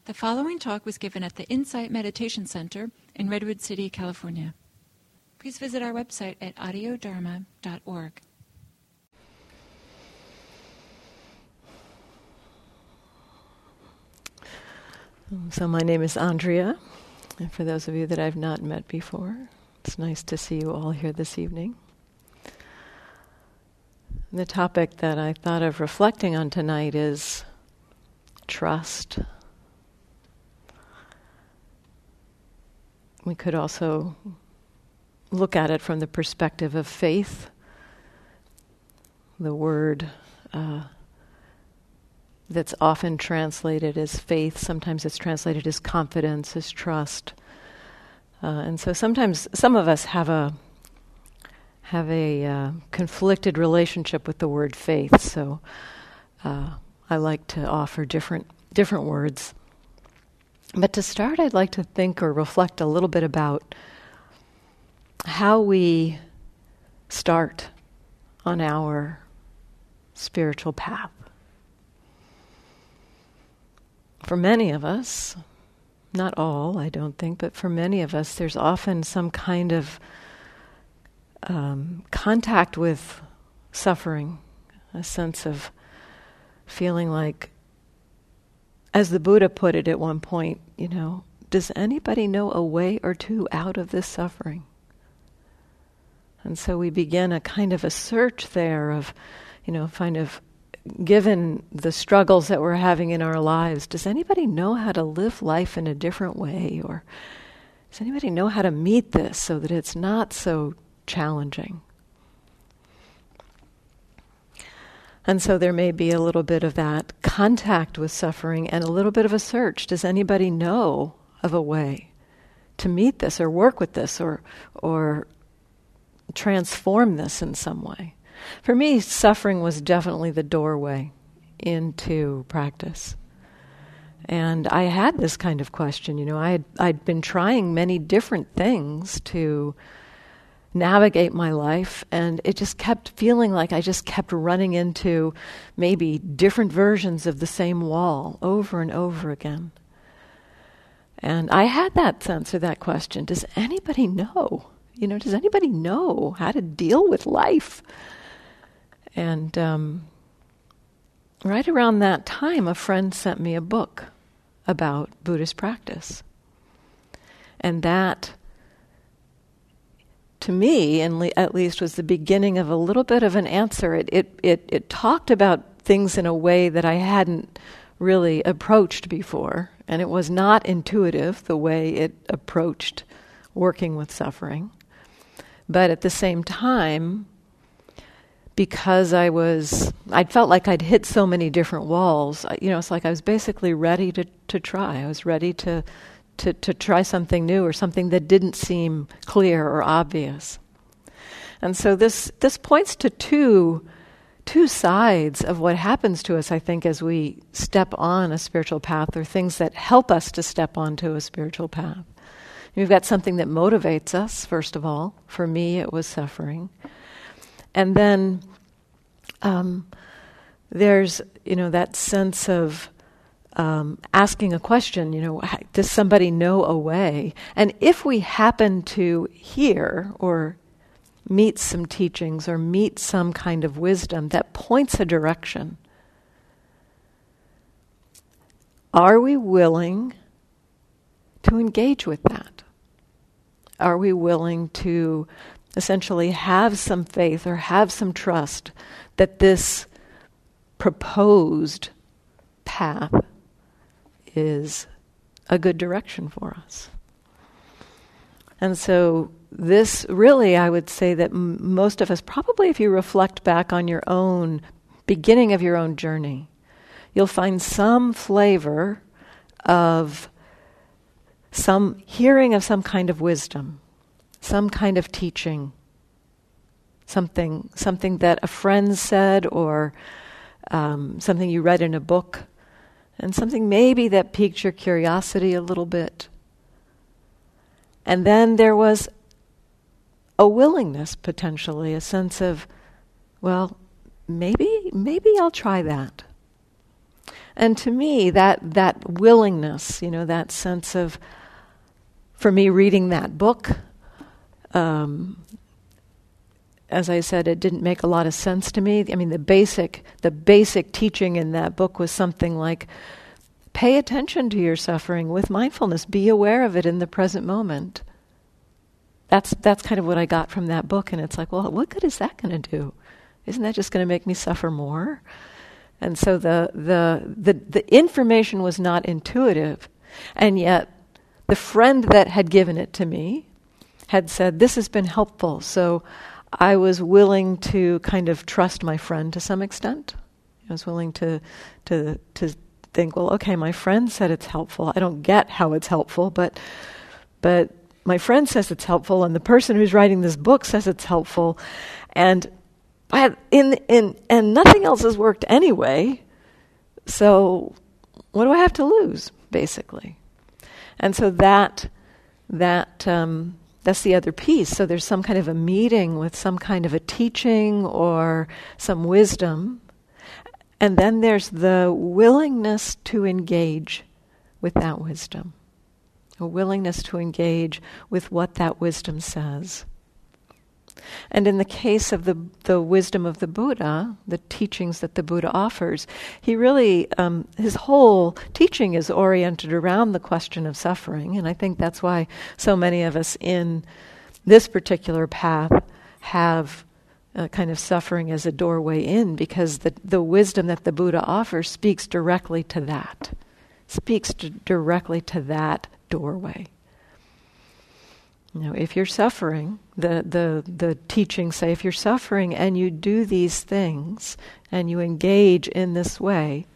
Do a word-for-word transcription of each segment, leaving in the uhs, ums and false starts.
The following talk was given at the Insight Meditation Center in Redwood City, California. Please visit our website at audio dharma dot org. So my name is Andrea, and for those of you that I've not met before, it's nice to see you all here this evening. The topic that I thought of reflecting on tonight is trust. We could also look at it from the perspective of faith. The word uh, that's often translated as faith, sometimes it's translated as confidence, as trust. Uh, and so sometimes some of us have a have a uh, conflicted relationship with the word faith. So uh, I like to offer different different words. But to start, I'd like to think or reflect a little bit about how we start on our spiritual path. For many of us, not all, I don't think, but for many of us, there's often some kind of um, contact with suffering, a sense of feeling like, as the Buddha put it at one point, you know, does anybody know a way or two out of this suffering? And so we begin a kind of a search there of, you know, kind of given the struggles that we're having in our lives, does anybody know how to live life in a different way? Or does anybody know how to meet this so that it's not so challenging? And so there may be a little bit of that contact with suffering and a little bit of a search. Does anybody know of a way to meet this or work with this or or transform this in some way? For me, suffering was definitely the doorway into practice. And I had this kind of question, you know, I had, I'd been trying many different things to navigate my life, and it just kept feeling like I just kept running into maybe different versions of the same wall over and over again. And I had that sense or that question, does anybody know? You know, does anybody know how to deal with life? And um, right around that time, a friend sent me a book about Buddhist practice. And that, to me, and le- at least, was the beginning of a little bit of an answer. It, it it it talked about things in a way that I hadn't really approached before, and it was not intuitive the way it approached working with suffering. But at the same time, because I was, I felt like I'd hit so many different walls, you know, it's like I was basically ready to, to try. I was ready to To, to try something new or something that didn't seem clear or obvious. And so this this points to two two sides of what happens to us, I think, as we step on a spiritual path, or things that help us to step onto a spiritual path. We've got something that motivates us, first of all. For me, it was suffering. And then um, there's, you know, that sense of Um, asking a question, you know, does somebody know a way? And if we happen to hear or meet some teachings or meet some kind of wisdom that points a direction, are we willing to engage with that? Are we willing to essentially have some faith or have some trust that this proposed path is a good direction for us? And so this really, I would say that m- most of us, probably if you reflect back on your own beginning of your own journey, you'll find some flavor of some hearing of some kind of wisdom, some kind of teaching, something something that a friend said, or um, something you read in a book, and something maybe that piqued your curiosity a little bit. And then there was a willingness, potentially, a sense of, well, maybe maybe I'll try that. And to me, that that willingness, you know, that sense of, for me, reading that book, um, as I said, it didn't make a lot of sense to me. I mean, the basic the basic teaching in that book was something like, pay attention to your suffering with mindfulness. Be aware of it in the present moment. That's that's kind of what I got from that book. And it's like, well, what good is that going to do? Isn't that just going to make me suffer more? And so the, the the the information was not intuitive. And yet the friend that had given it to me had said, this has been helpful. So I was willing to kind of trust my friend to some extent. I was willing to to to think, well, okay, my friend said it's helpful. I don't get how it's helpful, but but my friend says it's helpful, and the person who's writing this book says it's helpful, and I, in in and nothing else has worked anyway. So what do I have to lose, basically? And so that that um, that's the other piece. So there's some kind of a meeting with some kind of a teaching or some wisdom, and then there's the willingness to engage with that wisdom, a willingness to engage with what that wisdom says. And in the case of the the wisdom of the Buddha, the teachings that the Buddha offers, he really, um, his whole teaching is oriented around the question of suffering. And I think that's why so many of us in this particular path have uh, kind of suffering as a doorway in, because the, the wisdom that the Buddha offers speaks directly to that, speaks to, directly to that doorway. You know, if you're suffering, the, the, the teachings say, if you're suffering and you do these things and you engage in this way,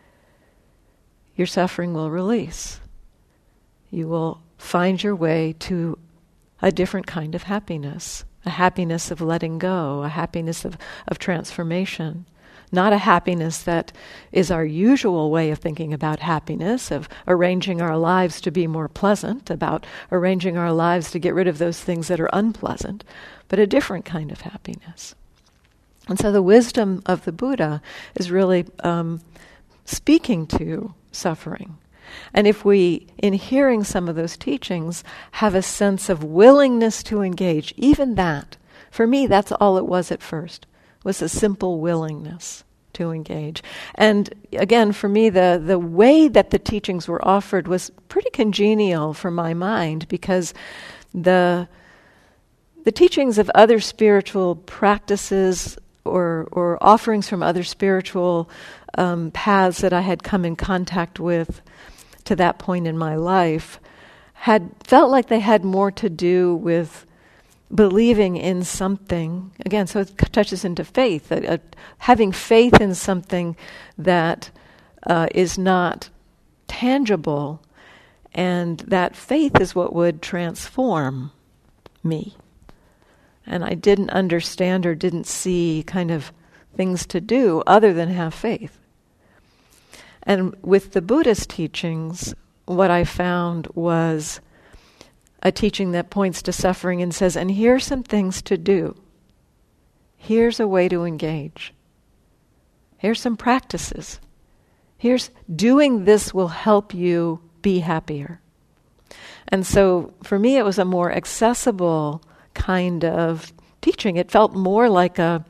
your suffering will release. You will find your way to a different kind of happiness, a happiness of letting go, a happiness of, of transformation. Not a happiness that is our usual way of thinking about happiness, of arranging our lives to be more pleasant, about arranging our lives to get rid of those things that are unpleasant, but a different kind of happiness. And so the wisdom of the Buddha is really um, speaking to suffering. And if we, in hearing some of those teachings, have a sense of willingness to engage, even that, for me, that's all it was at first. Was a simple willingness to engage. And again, for me, the, the way that the teachings were offered was pretty congenial for my mind, because the the teachings of other spiritual practices or or offerings from other spiritual um, paths that I had come in contact with to that point in my life had felt like they had more to do with believing in something, again, so it touches into faith, uh, uh, having faith in something that uh, is not tangible, and that faith is what would transform me. And I didn't understand or didn't see kind of things to do other than have faith. And with the Buddhist teachings, what I found was a teaching that points to suffering and says, and here's some things to do. Here's a way to engage. Here's some practices. Here's doing this will help you be happier. And so for me, it was a more accessible kind of teaching. It felt more like a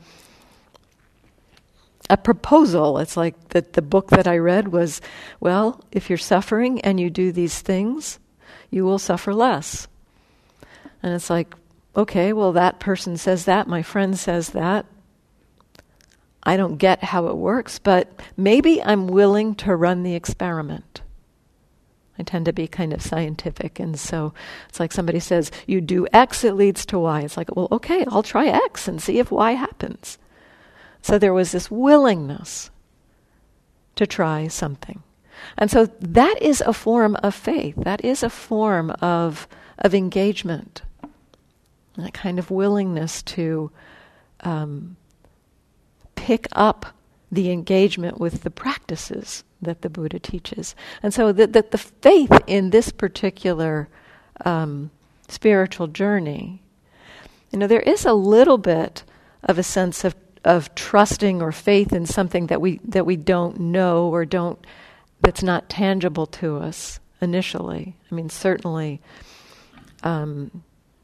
a proposal. It's like that the book that I read was, well, if you're suffering and you do these things, you will suffer less. And it's like, okay, well, that person says that, my friend says that. I don't get how it works, but maybe I'm willing to run the experiment. I tend to be kind of scientific, and so it's like somebody says, you do X, it leads to Y. It's like, well, okay, I'll try X and see if Y happens. So there was this willingness to try something. And so that is a form of faith. That is a form of of engagement. A kind of willingness to um, pick up the engagement with the practices that the Buddha teaches. And so that the, the faith in this particular um, spiritual journey, you know, there is a little bit of a sense of, of trusting or faith in something that we that we don't know or don't that's not tangible to us initially. I mean, certainly um,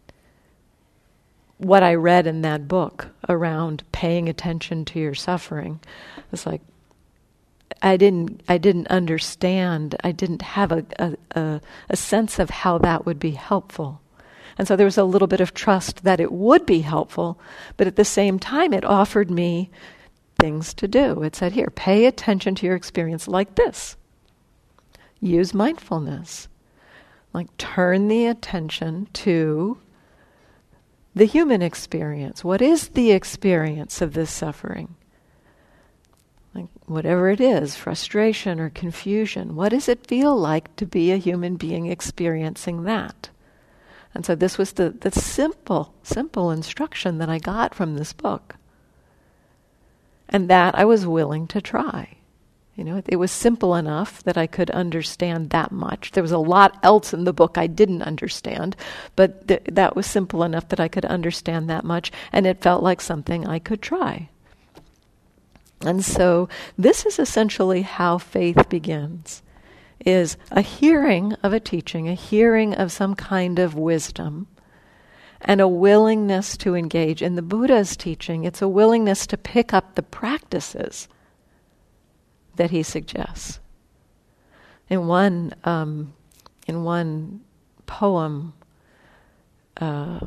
what I read in that book around paying attention to your suffering was like, I didn't I didn't understand, I didn't have a, a, a, a sense of how that would be helpful. And so there was a little bit of trust that it would be helpful, but at the same time it offered me things to do. It said, here, pay attention to your experience like this. Use mindfulness. Like, turn the attention to the human experience. What is the experience of this suffering? Like, whatever it is, frustration or confusion, what does it feel like to be a human being experiencing that? And so this was the, the simple, simple instruction that I got from this book. And that I was willing to try. You know, it, it was simple enough that I could understand that much. There was a lot else in the book I didn't understand, but th- that was simple enough that I could understand that much, and it felt like something I could try. And so this is essentially how faith begins, is a hearing of a teaching, a hearing of some kind of wisdom, and a willingness to engage. In the Buddha's teaching, it's a willingness to pick up the practices that he suggests. In one, um, in one poem, uh,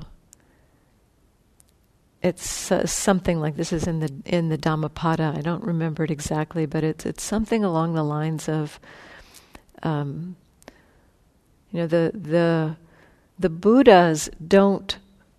it's uh, something like this is in the in the Dhammapada. I don't remember it exactly, but it's it's something along the lines of, um, you know, the the the Buddhas don't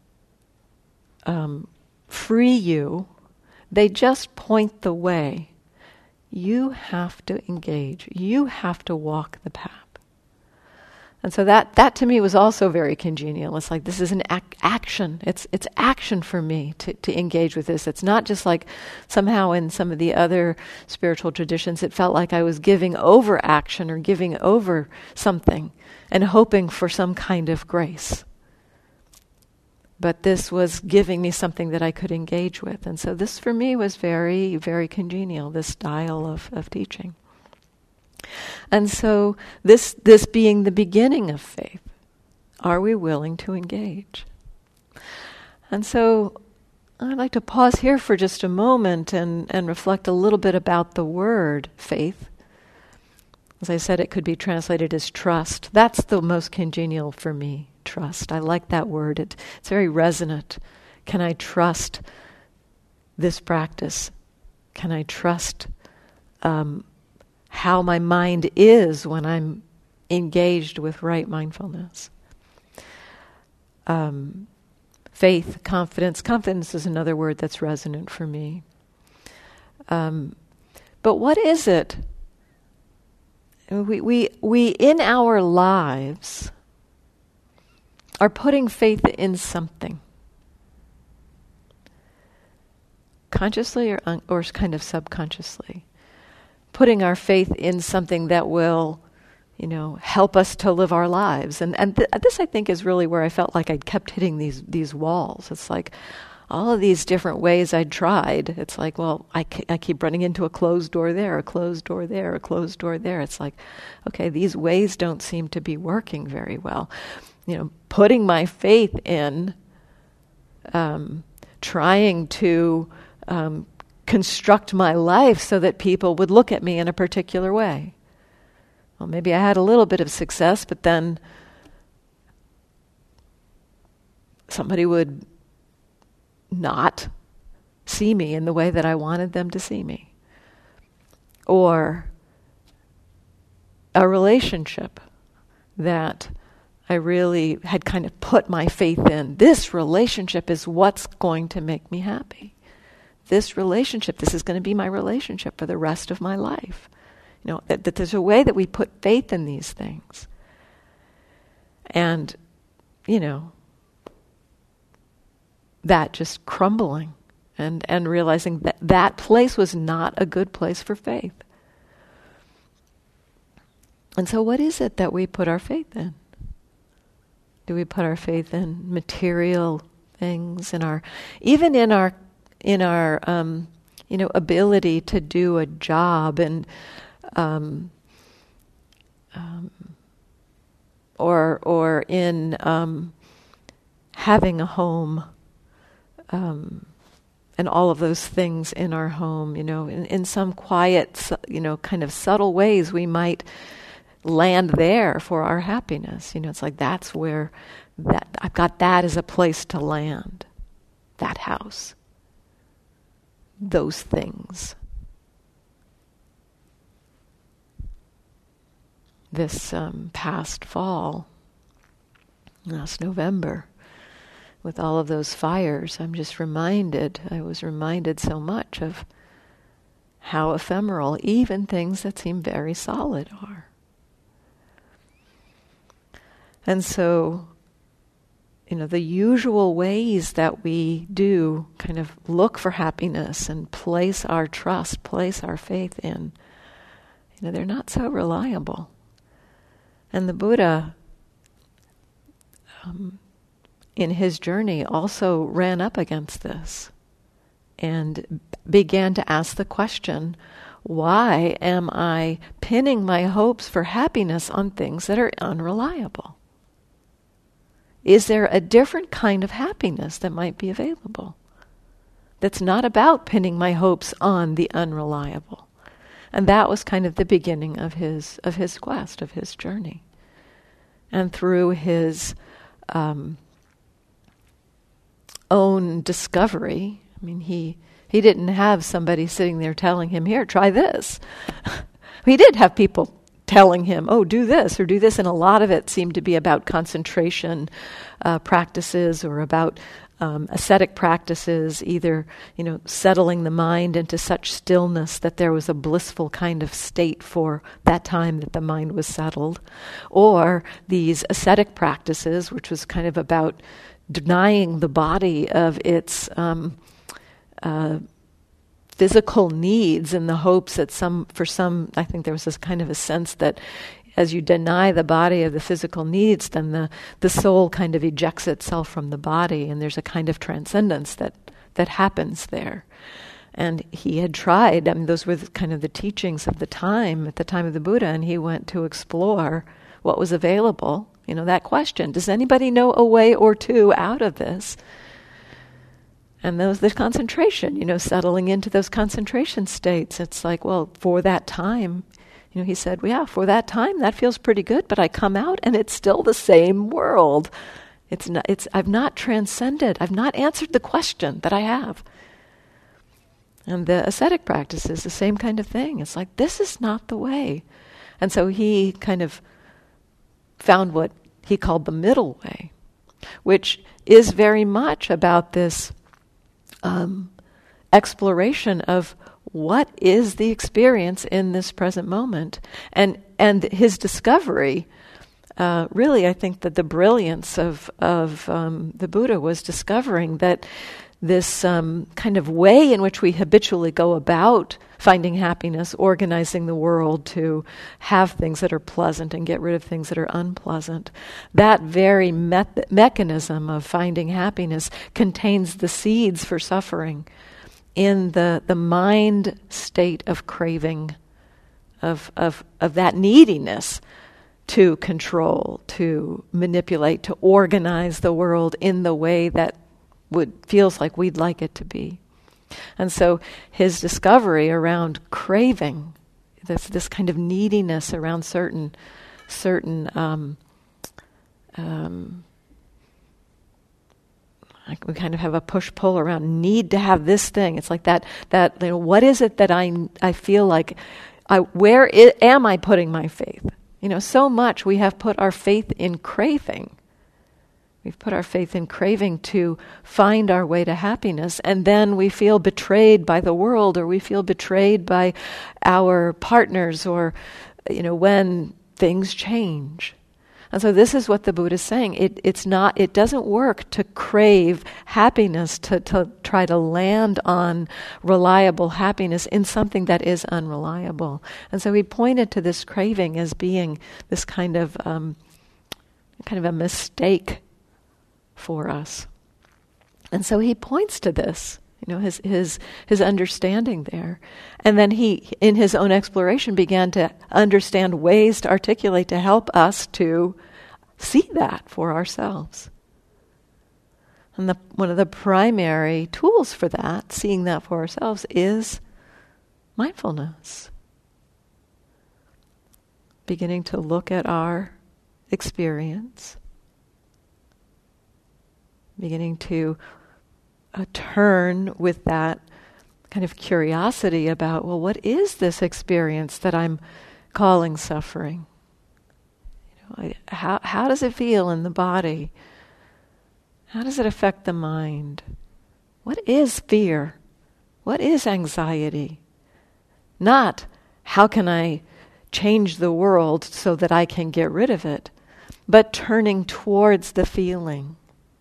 um, free you; they just point the way. You have to engage. You have to walk the path. And so that, that to me was also very congenial. It's like, this is an ac- action. It's it's action for me to, to engage with this. It's not just like somehow in some of the other spiritual traditions, it felt like I was giving over action or giving over something and hoping for some kind of grace. But this was giving me something that I could engage with. And so this for me was very, very congenial, this style of, of teaching. And so this this being the beginning of faith, are we willing to engage? And so I'd like to pause here for just a moment and, and reflect a little bit about the word faith. As I said, it could be translated as trust. That's the most congenial for me, trust. I like that word. It, it's very resonant. Can I trust this practice? Can I trust um, how my mind is when I'm engaged with right mindfulness? Um, faith, confidence. Confidence is another word that's resonant for me. Um, but what is it? We, we, we in our lives are putting faith in something. Consciously or, un- or kind of subconsciously. Putting our faith in something that will, you know, help us to live our lives. And and th- this, I think, is really where I felt like I'd kept hitting these these walls. It's like all of these different ways I'd tried. It's like, well, I, c- I keep running into a closed door there, a closed door there, a closed door there. It's like, okay, these ways don't seem to be working very well. You know, putting my faith in, um, trying to um, construct my life so that people would look at me in a particular way. Well, maybe I had a little bit of success, but then somebody would not see me in the way that I wanted them to see me. Or a relationship that I really had kind of put my faith in. This relationship is what's going to make me happy. This relationship, this is going to be my relationship for the rest of my life. You know, that, that there's a way that we put faith in these things. And, you know, that just crumbling and, and realizing that that place was not a good place for faith. And so what is it that we put our faith in? Do we put our faith in material things, in our, even in our, in our, um, you know, ability to do a job and, um, um, or or in um, having a home, um, and all of those things in our home, you know, in, in some quiet, you know, kind of subtle ways we might land there for our happiness. You know, it's like that's where that I've got that as a place to land, that house, those things. This um, past fall, last November, with all of those fires, I'm just reminded, I was reminded so much of how ephemeral even things that seem very solid are. And so, you know, the usual ways that we do kind of look for happiness and place our trust, place our faith in, you know, they're not so reliable. And the Buddha, um, in his journey, also ran up against this and began to ask the question, why am I pinning my hopes for happiness on things that are unreliable? Is there a different kind of happiness that might be available that's not about pinning my hopes on the unreliable? And that was kind of the beginning of his of his quest, of his journey. And through his um, own discovery, I mean, he he didn't have somebody sitting there telling him, here, try this. He did have people telling him, oh, do this or do this, and a lot of it seemed to be about concentration uh, practices or about um, ascetic practices, either, you know, settling the mind into such stillness that there was a blissful kind of state for that time that the mind was settled, or these ascetic practices, which was kind of about denying the body of its um, uh, physical needs in the hopes that some, for some, I think there was this kind of a sense that as you deny the body of the physical needs, then the, the soul kind of ejects itself from the body, and there's a kind of transcendence that, that happens there. And he had tried, I mean, those were the, kind of the teachings of the time, at the time of the Buddha, and he went to explore what was available. You know, that question, does anybody know a way or two out of this? And those, the concentration, you know, settling into those concentration states. It's like, well, for that time, you know, he said, well, yeah, for that time, that feels pretty good, but I come out and it's still the same world. It's not, it's, I've not transcended. I've not answered the question that I have. And the ascetic practice is the same kind of thing. It's like, this is not the way. And so he kind of found what he called the middle way, which is very much about this Um, exploration of what is the experience in this present moment. And and his discovery, uh, really, I think that the brilliance of, of um, the Buddha was discovering that this um, kind of way in which we habitually go about finding happiness, organizing the world to have things that are pleasant and get rid of things that are unpleasant, that very me- mechanism of finding happiness contains the seeds for suffering in the, the mind state of craving, of, of, of that neediness to control, to manipulate, to organize the world in the way that would feels like we'd like it to be. And so his discovery around craving, this this kind of neediness around certain certain um, um, like we kind of have a push-pull around need to have this thing. It's like that that you know, what is it that I I feel like I where I, am I putting my faith? You know, so much we have put our faith in craving. We've put our faith in craving to find our way to happiness, and then we feel betrayed by the world, or we feel betrayed by our partners, or, you know, when things change. And so this is what the Buddha is saying. It, it's not, it doesn't work to crave happiness, to, to try to land on reliable happiness in something that is unreliable. And so he pointed to this craving as being this kind of, um, kind of a mistake for us. And so he points to this You know, his his his understanding there. And then he, in his own exploration, began to understand ways to articulate to help us to see that for ourselves. And the, one of the primary tools for that, seeing that for ourselves, is mindfulness. Beginning to look at our experience. Beginning to uh, turn with that kind of curiosity about, well, what is this experience that I'm calling suffering? You know, I, how how does it feel in the body? How does it affect the mind? What is fear? What is anxiety? Not how can I change the world so that I can get rid of it, but turning towards the feeling.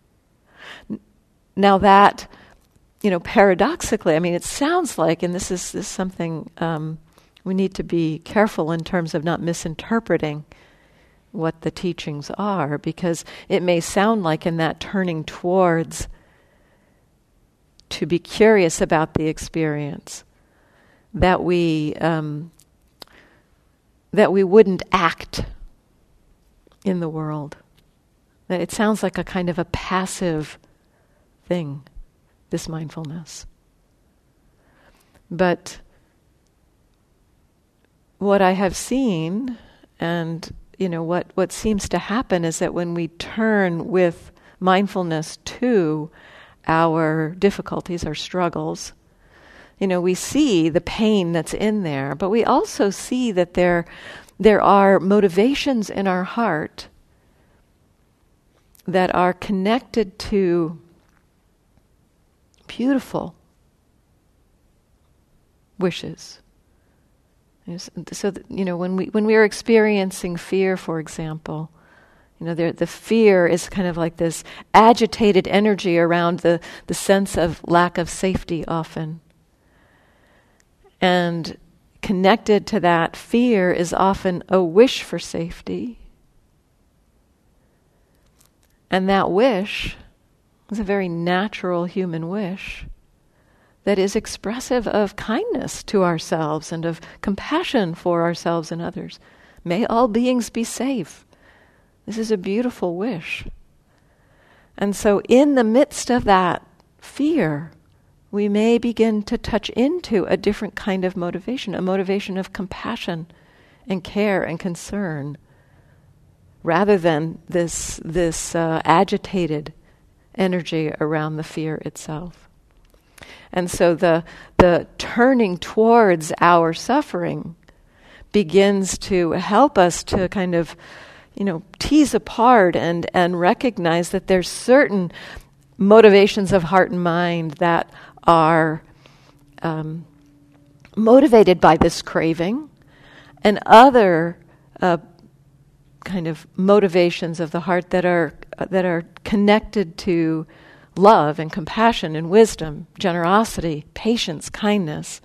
Now that, you know, paradoxically, I mean, it sounds like, and this is, this is something um, we need to be careful in terms of not misinterpreting what the teachings are, because it may sound like in that turning towards to be curious about the experience that we um, that we wouldn't act in the world. That it sounds like a kind of a passive thing, this mindfulness. But what I have seen, and you know, what, what seems to happen is that when we turn with mindfulness to our difficulties, our struggles, you know, we see the pain that's in there, but we also see that there, there are motivations in our heart that are connected to beautiful wishes. So, that, you know, when we when we are experiencing fear, for example, you know, there, the fear is kind of like this agitated energy around the, the sense of lack of safety often. And connected to that fear is often a wish for safety. And that wish is a very natural human wish that is expressive of kindness to ourselves and of compassion for ourselves and others. May all beings be safe. This is a beautiful wish. And so in the midst of that fear, we may begin to touch into a different kind of motivation, a motivation of compassion and care and concern, rather than this, this uh, agitated energy around the fear itself. And so the the turning towards our suffering begins to help us to kind of, you know, tease apart and, and recognize that there's certain motivations of heart and mind that are um, motivated by this craving, and other uh, kind of motivations of the heart that are uh, that are connected to love and compassion and wisdom, generosity, patience, kindness.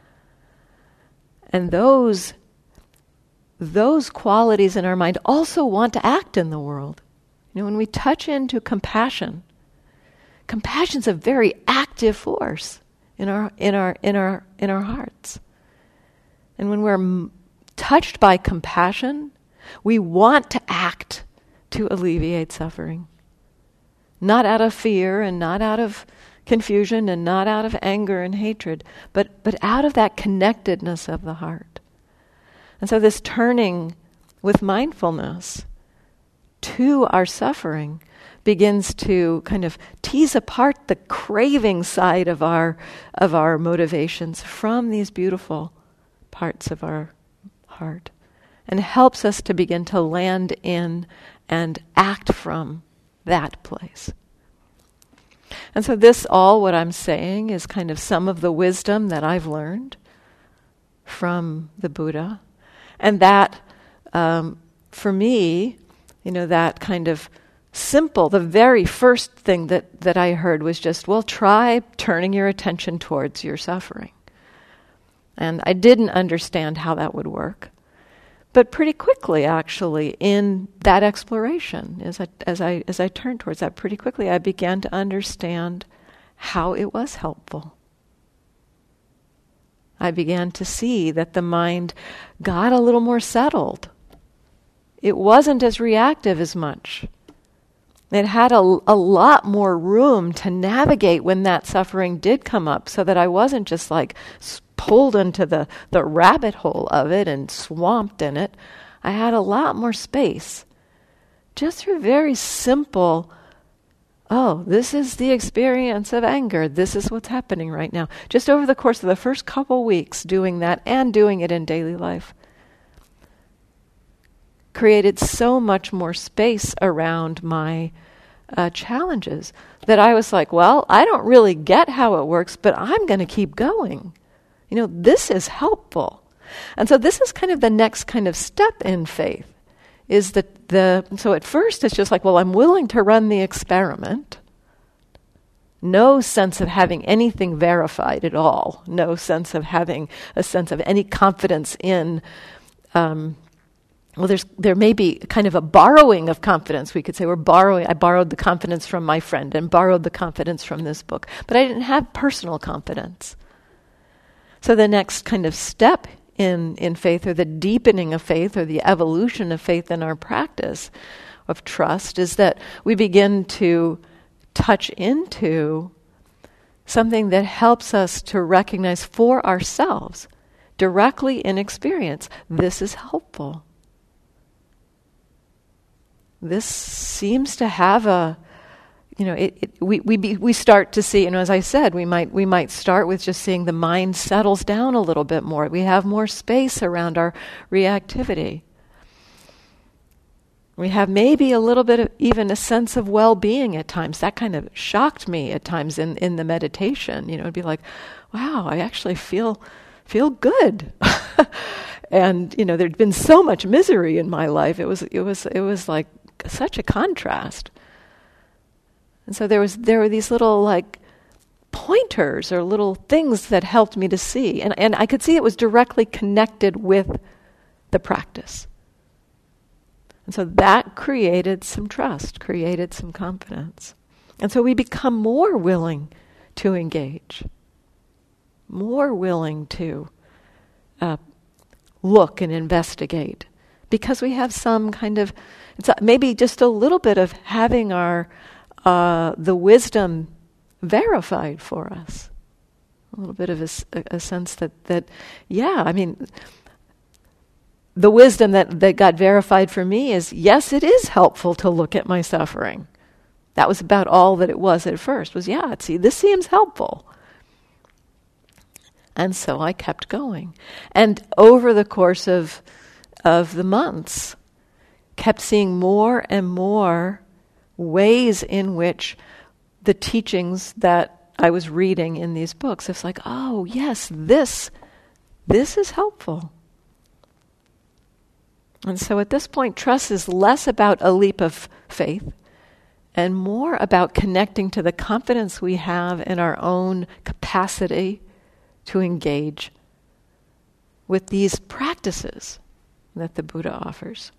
And those, those qualities in our mind also want to act in the world. You know, when we touch into compassion, compassion's a very active force in our in our in our in our hearts. And when we're m- touched by compassion, we want to act to alleviate suffering. Not out of fear and not out of confusion and not out of anger and hatred, but, but out of that connectedness of the heart. And so this turning with mindfulness to our suffering begins to kind of tease apart the craving side of our of our motivations from these beautiful parts of our heart, and helps us to begin to land in and act from that place. And so this all, what I'm saying, is kind of some of the wisdom that I've learned from the Buddha. And that, um, for me, you know, that kind of simple, the very first thing that, that I heard was just, well, try turning your attention towards your suffering. And I didn't understand how that would work. But pretty quickly, actually, in that exploration, as I as I as I turned towards that, pretty quickly, I began to understand how it was helpful. I began to see that the mind got a little more settled. It wasn't as reactive as much. It had a, a lot more room to navigate when that suffering did come up, so that I wasn't just like pulled into the, the rabbit hole of it and swamped in it. I had a lot more space. Just through very simple, oh, this is the experience of anger. This is what's happening right now. Just over the course of the first couple weeks doing that and doing it in daily life created so much more space around my uh, challenges that I was like, well, I don't really get how it works, but I'm going to keep going. You know, this is helpful. And so this is kind of the next kind of step in faith, is that the, so at first it's just like, well, I'm willing to run the experiment. No sense of having anything verified at all. No sense of having a sense of any confidence in, um, well, there's there may be kind of a borrowing of confidence. We could say we're borrowing. I borrowed the confidence from my friend and borrowed the confidence from this book. But I didn't have personal confidence. So the next kind of step in, in faith, or the deepening of faith, or the evolution of faith in our practice of trust, is that we begin to touch into something that helps us to recognize for ourselves, directly in experience, this is helpful. This seems to have a, you know, it, it, we we be, we start to see, you know, as I said, we might we might start with just seeing the mind settles down a little bit more. We have more space around our reactivity. We have maybe a little bit of even a sense of well-being at times. That kind of shocked me at times in, in the meditation. You know, it'd be like, wow, I actually feel feel good. And, you know, there'd been so much misery in my life. It was it was it was like such a contrast. And so there was there were these little like pointers or little things that helped me to see. And and I could see it was directly connected with the practice. And so that created some trust, created some confidence. And so we become more willing to engage, more willing to uh, look and investigate, because we have some kind of, it's maybe just a little bit of having our, uh, the wisdom verified for us. A little bit of a, a sense that, that, yeah, I mean, the wisdom that, that got verified for me is, yes, it is helpful to look at my suffering. That was about all that it was at first, was, yeah, see, this seems helpful. And so I kept going. And over the course of of the months, kept seeing more and more ways in which the teachings that I was reading in these books, it's like, oh, yes, this, this is helpful. And so at this point, trust is less about a leap of faith and more about connecting to the confidence we have in our own capacity to engage with these practices that the Buddha offers.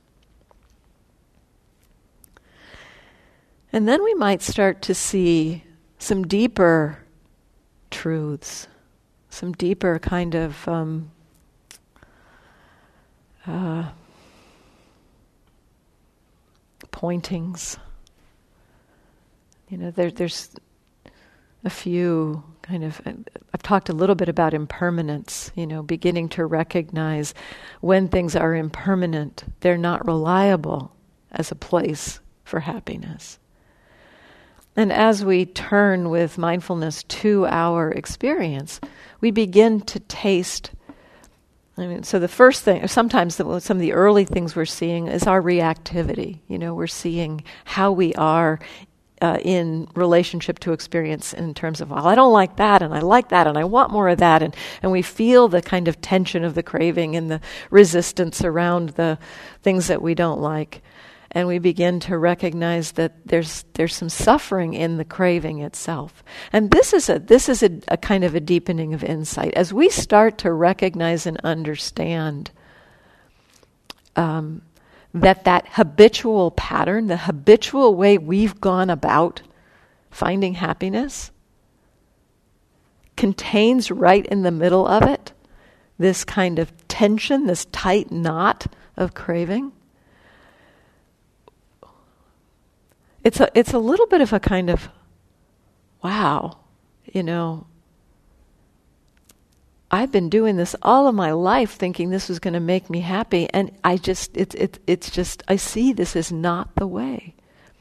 And then we might start to see some deeper truths, some deeper kind of um, uh, pointings. You know, there, there's a few kind of, I've talked a little bit about impermanence, you know, beginning to recognize when things are impermanent, they're not reliable as a place for happiness. And as we turn with mindfulness to our experience, we begin to taste, I mean, so the first thing, sometimes the, some of the early things we're seeing is our reactivity. You know, we're seeing how we are Uh, in relationship to experience in terms of, well, I don't like that, and I like that, and I want more of that, and, and we feel the kind of tension of the craving and the resistance around the things that we don't like. And we begin to recognize that there's there's some suffering in the craving itself. And this is a this is a, a kind of a deepening of insight. As we start to recognize and understand um that that habitual pattern, the habitual way we've gone about finding happiness, contains right in the middle of it this kind of tension, this tight knot of craving. It's a, it's a little bit of a kind of, wow, you know, I've been doing this all of my life thinking this was going to make me happy, and I just, it's it, it's just, I see this is not the way.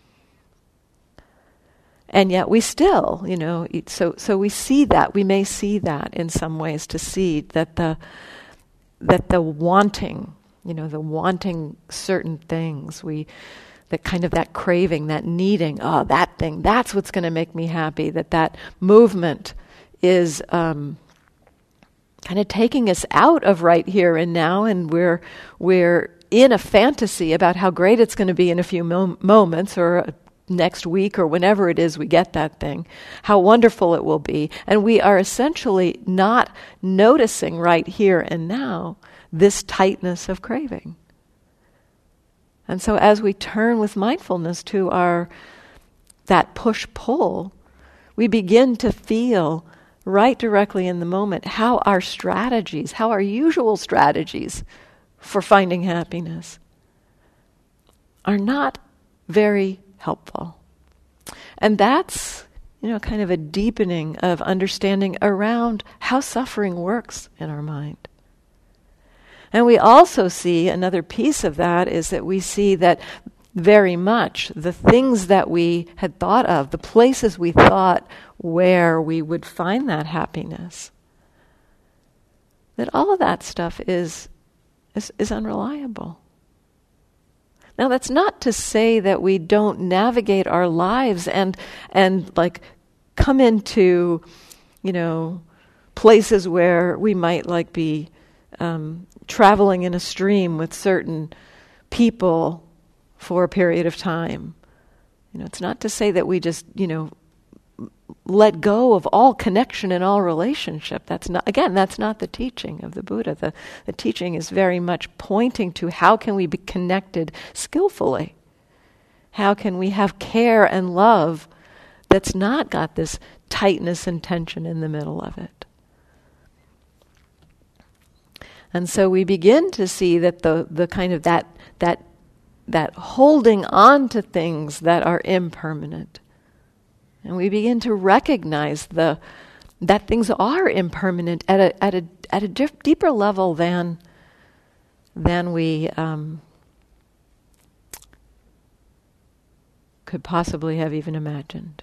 And yet we still, you know, so so we see that, we may see that in some ways, to see that the that the wanting, you know, the wanting certain things, we, that kind of that craving, that needing, oh, that thing, that's what's going to make me happy, that that movement is um, kind of taking us out of right here and now, and we're we're in a fantasy about how great it's going to be in a few mo- moments or a next week or whenever it is we get that thing, how wonderful it will be. And we are essentially not noticing right here and now this tightness of craving. And so as we turn with mindfulness to our, that push-pull, we begin to feel right directly in the moment how our strategies, how our usual strategies for finding happiness are not very helpful. And that's, you know, kind of a deepening of understanding around how suffering works in our mind. And we also see another piece of that is that we see that very much the things that we had thought of, the places we thought where we would find that happiness, that all of that stuff is is, is unreliable. Now, that's not to say that we don't navigate our lives and and like come into, you know, places where we might like be um, traveling in a stream with certain people for a period of time. You know, it's not to say that we just, you know, let go of all connection and all relationship. That's not, again, that's not the teaching of the Buddha. The, the teaching is very much pointing to how can we be connected skillfully? How can we have care and love that's not got this tightness and tension in the middle of it? And so we begin to see that the, the kind of that, that, that holding on to things that are impermanent, and we begin to recognize the that things are impermanent at a at a at a dif- deeper level than than we um, could possibly have even imagined.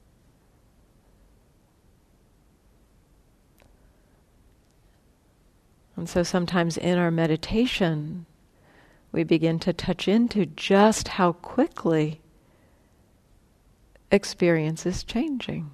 And so sometimes in our meditation, we begin to touch into just how quickly experience is changing.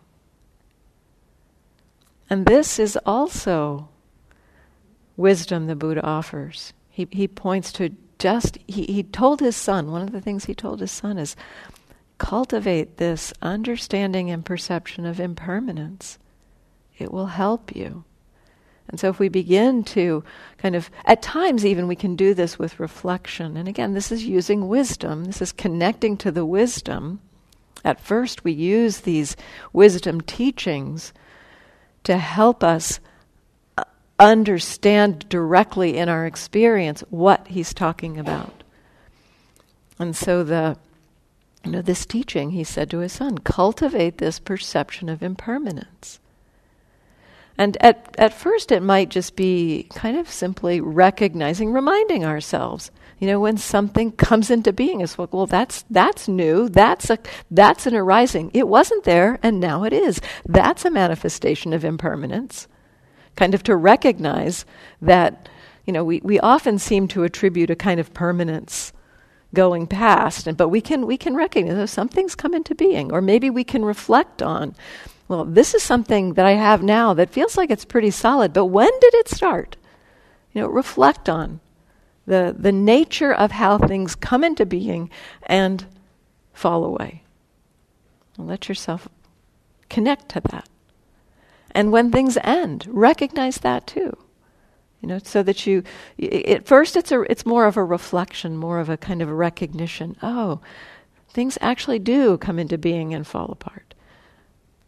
And this is also wisdom the Buddha offers. He he points to just, he, he told his son, one of the things he told his son is, cultivate this understanding and perception of impermanence. It will help you. And so if we begin to kind of, at times even we can do this with reflection. And again, this is using wisdom. This is connecting to the wisdom. At first we use these wisdom teachings to help us understand directly in our experience what he's talking about. And so the, you know, this teaching, he said to his son, cultivate this perception of impermanence. And at, at first it might just be kind of simply recognizing, reminding ourselves, you know, when something comes into being, it's like, well, that's that's new, that's a that's an arising. It wasn't there, and now it is. That's a manifestation of impermanence. Kind of to recognize that, you know, we, we often seem to attribute a kind of permanence going past, and but we can we can recognize that something's come into being, or maybe we can reflect on, well, this is something that I have now that feels like it's pretty solid, but when did it start? You know, reflect on the the nature of how things come into being and fall away. And let yourself connect to that. And when things end, recognize that too. You know, so that you, at first it's a it's more of a reflection, more of a kind of a recognition. Oh, things actually do come into being and fall apart.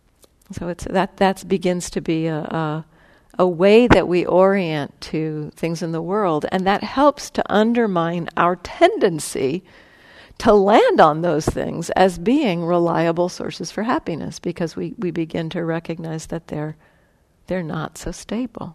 So it's that that begins to be a, a a way that we orient to things in the world, and that helps to undermine our tendency to land on those things as being reliable sources for happiness, because we, we begin to recognize that they're they're not so stable.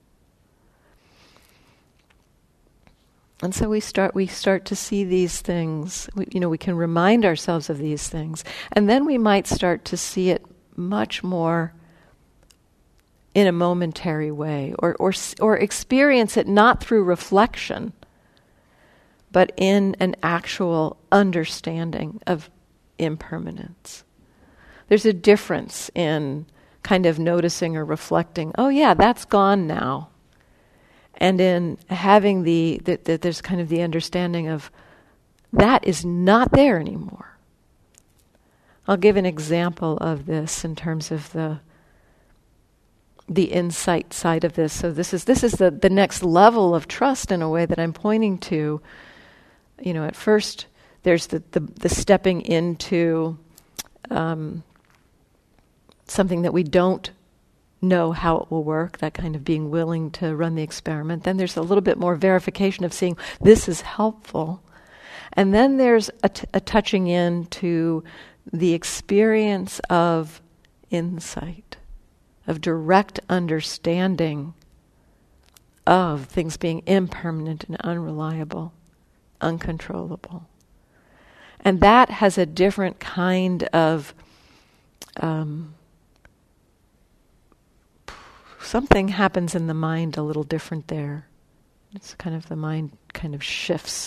And so we start we start to see these things, we, you know, we can remind ourselves of these things, and then we might start to see it much more in a momentary way, or or or experience it not through reflection, but in an actual understanding of impermanence. There's a difference in kind of noticing or reflecting, oh yeah, that's gone now, and in having the, the, the there's kind of the understanding of that is not there anymore. I'll give an example of this in terms of the the insight side of this. So this is this is the, the next level of trust in a way that I'm pointing to. You know, at first there's the, the, the stepping into um, something that we don't know how it will work, that kind of being willing to run the experiment. Then there's a little bit more verification of seeing this is helpful. And then there's a, t- a touching into the experience of insight, of direct understanding of things being impermanent and unreliable, uncontrollable. And that has a different kind of um, something happens in the mind a little different there. It's kind of the mind kind of shifts,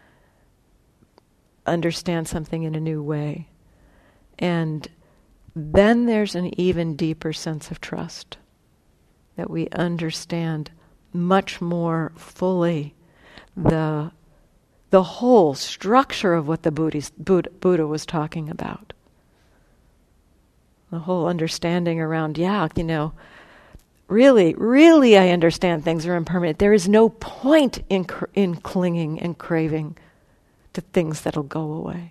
understands something in a new way. And then there's an even deeper sense of trust, that we understand much more fully the the whole structure of what the Buddhist, Buddha, Buddha was talking about. The whole understanding around, yeah, you know, really, really I understand things are impermanent. There is no point in cr- in clinging and craving to things that'll go away.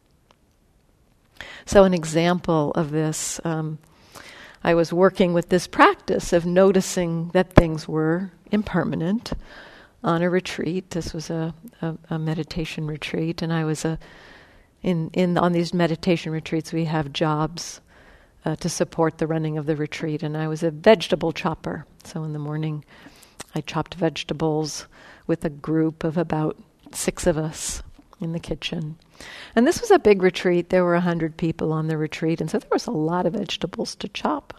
So an example of this, um, I was working with this practice of noticing that things were impermanent on a retreat. This was a, a, a meditation retreat, and I was a in in on these meditation retreats we have jobs uh, to support the running of the retreat, and I was a vegetable chopper. So in the morning, I chopped vegetables with a group of about six of us in the kitchen. And this was a big retreat. There were a hundred people on the retreat, and so there was a lot of vegetables to chop.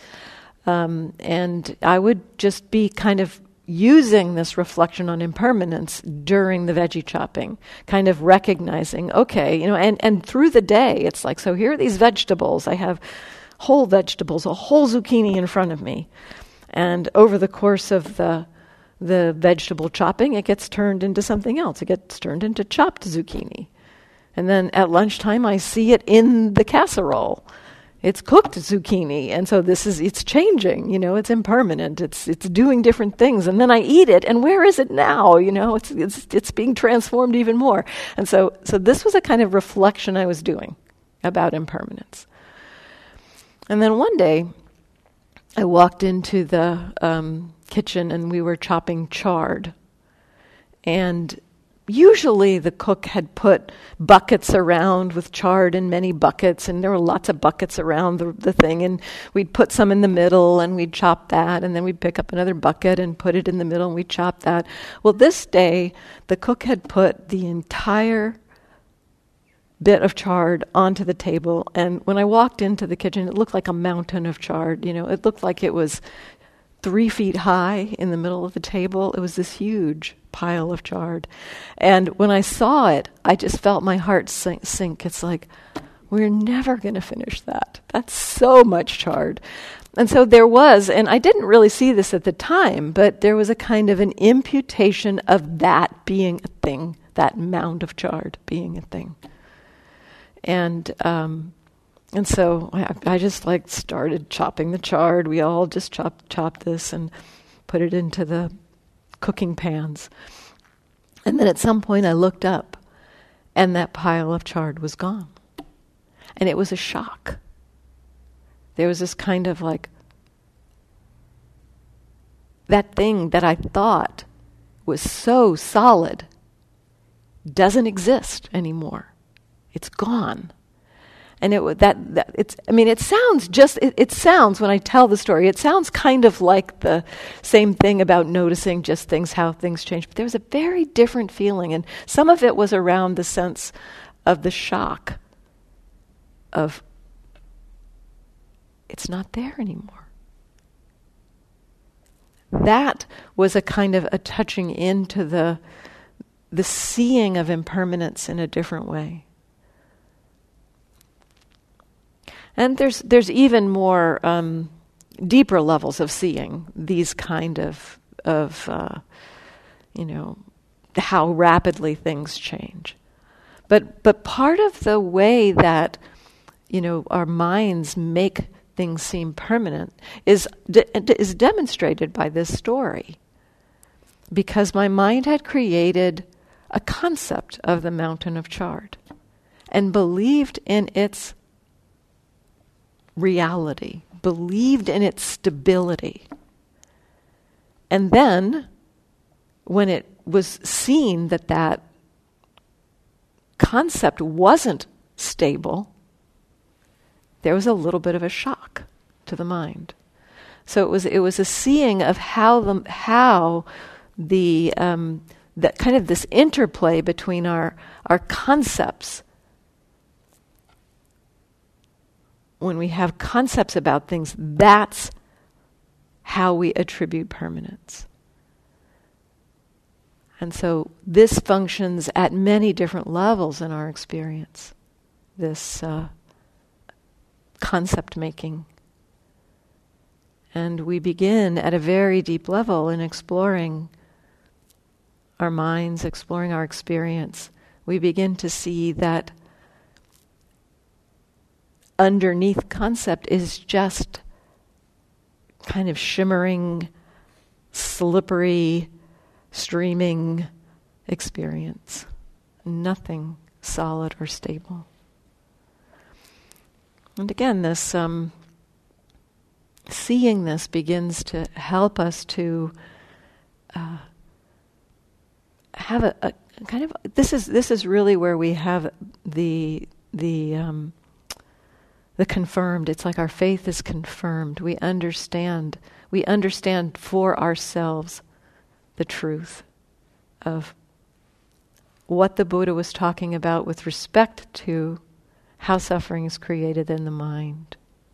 Um, and I would just be kind of using this reflection on impermanence during the veggie chopping, kind of recognizing, okay, you know, and, and through the day, it's like, so here are these vegetables. I have whole vegetables, a whole zucchini in front of me. And over the course of the the vegetable chopping, it gets turned into something else. It gets turned into chopped zucchini. And then at lunchtime, I see it in the casserole. It's cooked zucchini. And so this is, it's changing, you know, it's impermanent. It's it's doing different things. And then I eat it, and where is it now? You know, it's it's it's being transformed even more. And so so this was a kind of reflection I was doing about impermanence. And then one day, I walked into the um, kitchen, and we were chopping chard. And usually the cook had put buckets around with chard in many buckets, and there were lots of buckets around the, the thing, and we'd put some in the middle, and we'd chop that, and then we'd pick up another bucket and put it in the middle, and we'd chop that. Well, this day, the cook had put the entire bit of chard onto the table, and when I walked into the kitchen, it looked like a mountain of chard. You know, it looked like it was three feet high in the middle of the table. It was this huge pile of chard. And when I saw it, I just felt my heart sink. sink. It's like, we're never going to finish that. That's so much chard. And so there was, and I didn't really see this at the time, but there was a kind of an imputation of that being a thing, that mound of chard being a thing. And um, and so I, I just like started chopping the chard. We all just chopped chopped this and put it into the cooking pans. And then at some point I looked up, and that pile of chard was gone. And it was a shock There was this kind of like, that thing that I thought was so solid doesn't exist anymore. It's gone. And it that, that it's I mean it sounds just it, it sounds when I tell the story, it sounds kind of like the same thing about noticing just things, how things change. But there was a very different feeling, and some of it was around the sense of the shock of it's not there anymore. That was a kind of a touching into the the seeing of impermanence in a different way. And there's there's even more um, deeper levels of seeing these kind of of uh, you know how rapidly things change. But but part of the way that you know our minds make things seem permanent is de- is demonstrated by this story, because my mind had created a concept of the mountain of Chard and believed in its reality, believed in its stability. And then, when it was seen that that concept wasn't stable, there was a little bit of a shock to the mind. So it was it was a seeing of how the how the um, that kind of this interplay between our our concepts. When we have concepts about things, that's how we attribute permanence. And so this functions at many different levels in our experience, this uh, concept making. And we begin at a very deep level in exploring our minds, exploring our experience. We begin to see that underneath concept is just kind of shimmering, slippery, streaming experience. Nothing solid or stable. And again, this um, seeing this begins to help us to uh, have a, a kind of this is this is really where we have the the um, The confirmed. It's like our faith is confirmed. We understand. We understand for ourselves the truth of what the Buddha was talking about with respect to how suffering is created in the mind.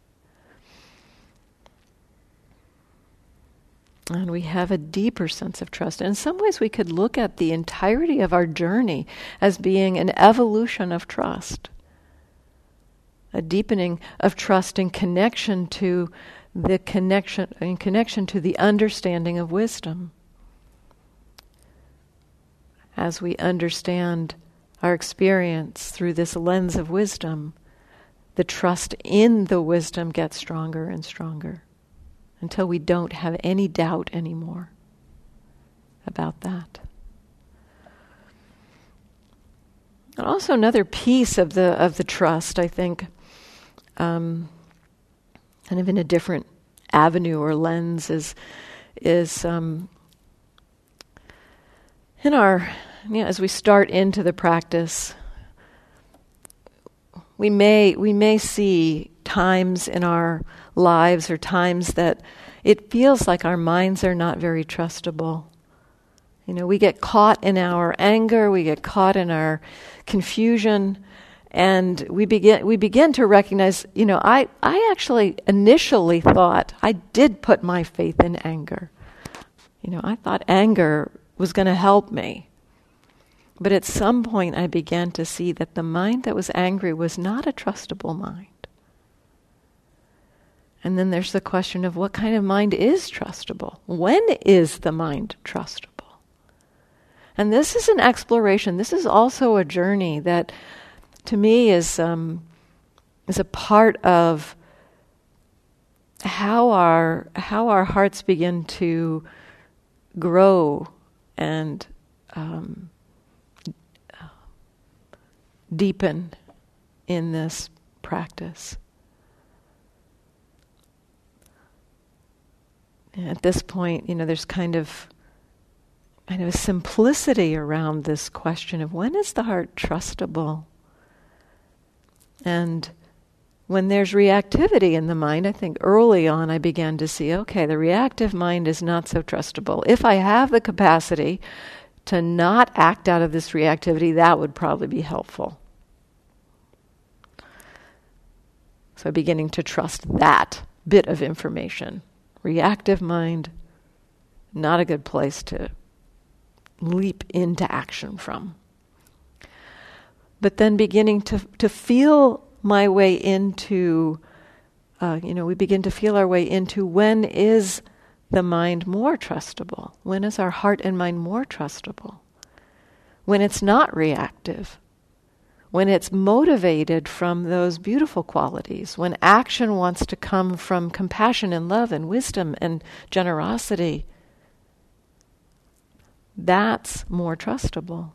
And we have a deeper sense of trust. And in some ways we could look at the entirety of our journey as being an evolution of trust. A deepening of trust in connection to the connection, in connection to the understanding of wisdom. As we understand our experience through this lens of wisdom, the trust in the wisdom gets stronger and stronger until we don't have any doubt anymore about that. And also another piece of the of the trust, I think, Um, kind of in a different avenue or lens, is is um, in our, you know, as we start into the practice, we may we may see times in our lives or times that it feels like our minds are not very trustable. You know, we get caught in our anger, we get caught in our confusion. And we begin we begin to recognize, you know, I, I actually initially thought I did put my faith in anger. You know, I thought anger was going to help me. But at some point I began to see that the mind that was angry was not a trustable mind. And then there's the question of what kind of mind is trustable? When is the mind trustable? And this is an exploration. This is also a journey that to me is um, is a part of how our how our hearts begin to grow and um, deepen in this practice. at this point, you know, there's kind of kind of a simplicity around this question of when is the heart trustable? And when there's reactivity in the mind, I think early on I began to see, okay, the reactive mind is not so trustable. If I have the capacity to not act out of this reactivity, that would probably be helpful. So beginning to trust that bit of information. Reactive mind, not a good place to leap into action from. But then beginning to to feel my way into, uh, you know, we begin to feel our way into when is the mind more trustable? When is our heart and mind more trustable? When it's not reactive. When it's motivated from those beautiful qualities. When action wants to come from compassion and love and wisdom and generosity. That's more trustable.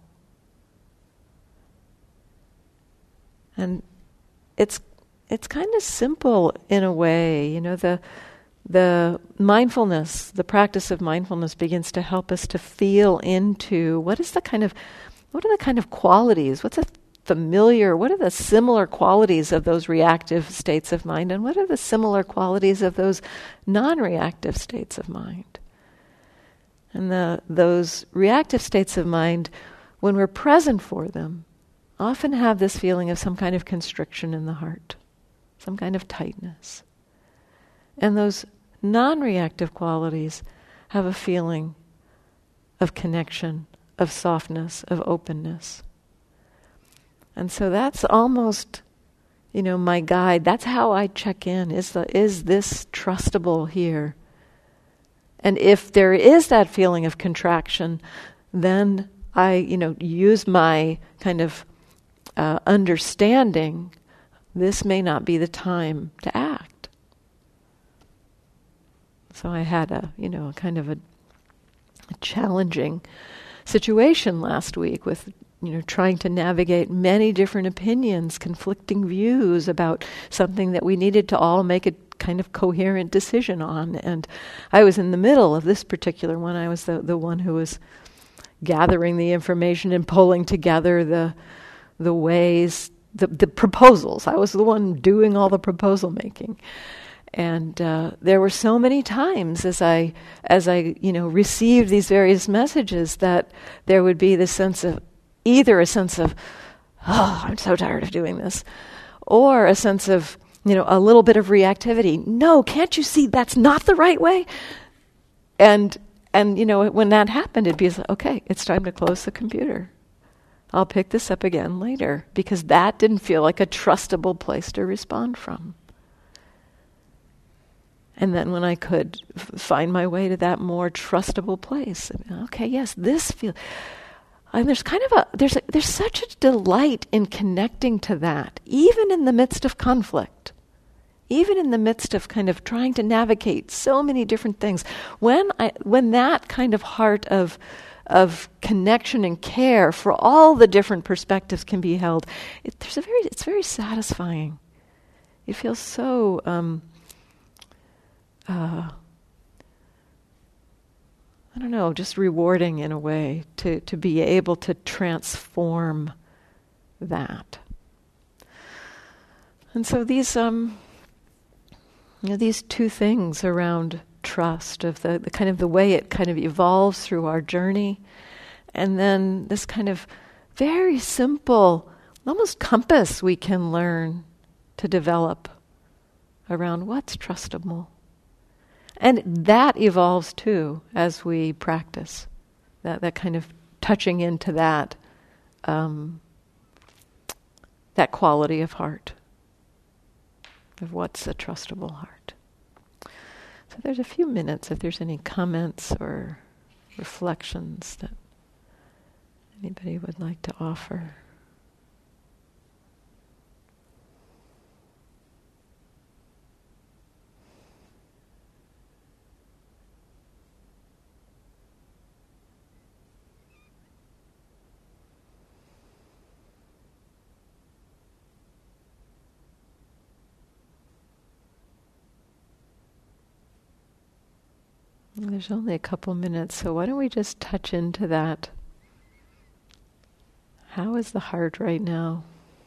And it's it's kind of simple in a way, you know, the the mindfulness, the practice of mindfulness begins to help us to feel into what is the kind of what are the kind of qualities, what's a familiar, what are the similar qualities of those reactive states of mind, and what are the similar qualities of those non-reactive states of mind? And the those reactive states of mind, when we're present for them, often have this feeling of some kind of constriction in the heart, some kind of tightness. And those non-reactive qualities have a feeling of connection, of softness, of openness. And so that's almost, you know, my guide. That's how I check in. Is the is this trustable here? And if there is that feeling of contraction, then I, you know, use my kind of uh, understanding. This may not be the time to act. So I had a, you know, kind of a, a challenging situation last week with, you know, trying to navigate many different opinions, conflicting views about something that we needed to all make a kind of coherent decision on. And I was in the middle of this particular one. I was the, the one who was gathering the information and pulling together the the ways, the, the proposals. I was the one doing all the proposal making. And uh, there were so many times as I, as I, you know, received these various messages that there would be this sense of, either a sense of, oh, I'm so tired of doing this, or a sense of, you know, a little bit of reactivity. No, can't you see that's not the right way? And, and you know, when that happened, it'd be like, okay, it's time to close the computer. I'll pick this up again later, because that didn't feel like a trustable place to respond from. And then when I could f- find my way to that more trustable place, okay, yes, this feels, and there's kind of a, there's a, there's such a delight in connecting to that, even in the midst of conflict, even in the midst of kind of trying to navigate so many different things. When I, when that kind of heart of of connection and care for all the different perspectives can be held, it, there's a very, it's very satisfying. It feels so, um, uh, I don't know, just rewarding in a way to, to be able to transform that. And so these, um, you know, these two things around trust, of the, the kind of the way it kind of evolves through our journey, and then this kind of very simple, almost compass we can learn to develop around what's trustable. And that evolves too as we practice, that, that kind of touching into that, um, that quality of heart, of what's a trustable heart. So there's a few minutes if there's any comments or reflections that anybody would like to offer. There's only a couple minutes, so why don't we just touch into that? How is the heart right now?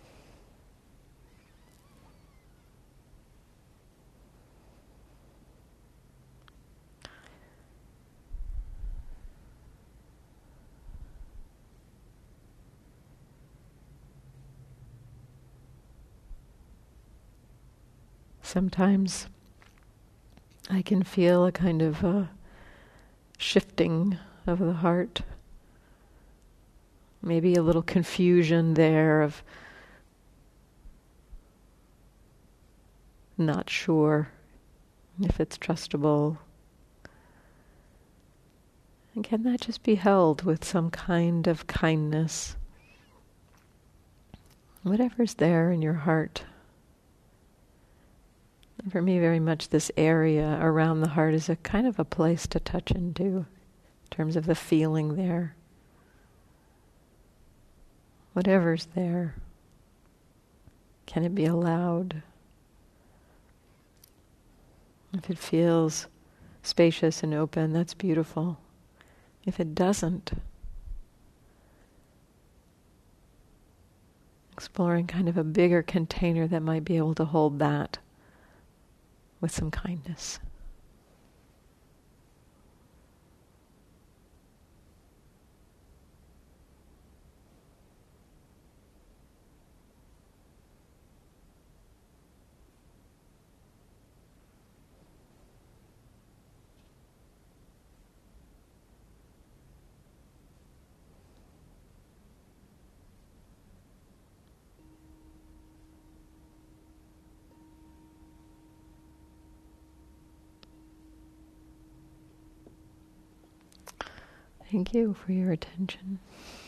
Sometimes I can feel a kind of uh, shifting of the heart. Maybe a little confusion there of not sure if it's trustable. And can that just be held with some kind of kindness? Whatever's there in your heart. And for me, very much this area around the heart is a kind of a place to touch into in terms of the feeling there. Whatever's there, can it be allowed? If it feels spacious and open, that's beautiful. If it doesn't, exploring kind of a bigger container that might be able to hold that with some kindness. Thank you for your attention.